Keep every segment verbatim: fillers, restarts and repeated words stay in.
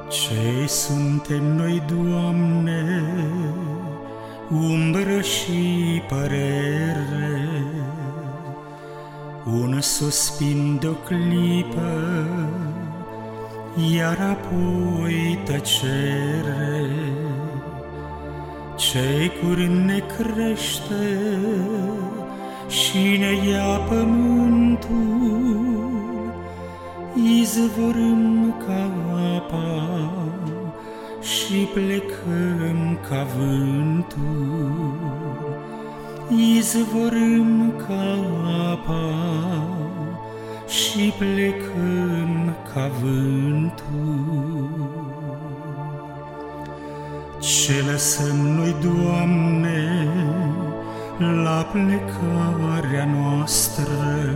Ce suntem noi, Doamne, umbră și părere, un suspin de-o clipă, iar apoi tăcere. Ce curând ne crește și ne ia pământul, izvorâm ca apa și plecăm ca vântul. Izvorâm ca apa și plecăm ca vântul. Ce lăsăm noi, Doamne, la plecarea noastră,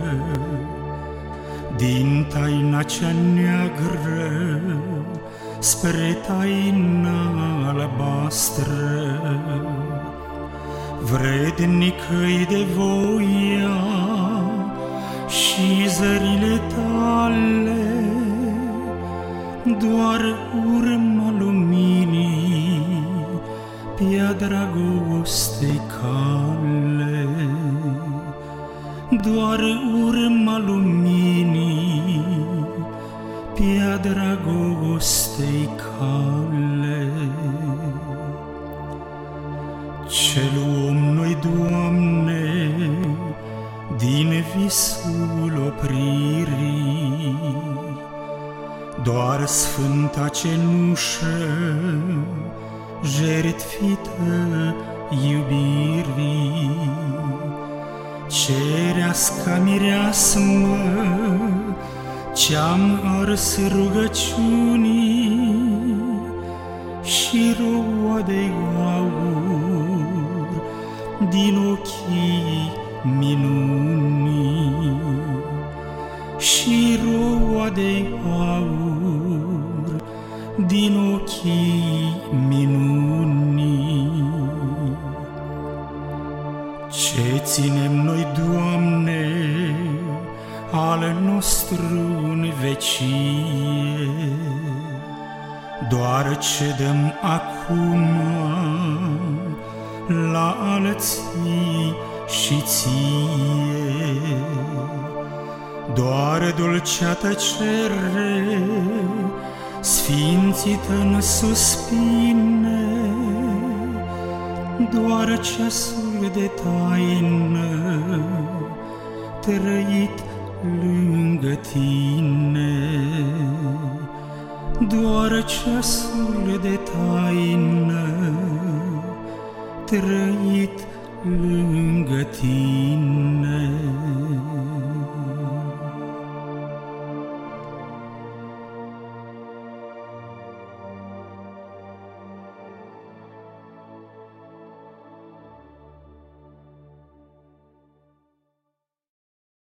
din taina cea neagră spre taina albastră? Vrednică-i de voia și zările tale, doar urma luminii pe-a dragostei cale. Doar urma luminii pe-a dragostei cale. Ce luăm noi, Doamne, din visul opririi? Doar sfânta cenușă jertfită iubirii. Cerească mireasmă ce-am ars rugăciunii și roade aur din ochii minunii, și roade aur din ochii minunii. Ce ținem noi, Doamne, al nostru în vecie? Doar ce dăm acum la alții și ție. Doar dulcea tăcere sfințită în suspine, doar ceasul de taină trăit lângă tine. Doar ceasul de taină trăit lângă tine.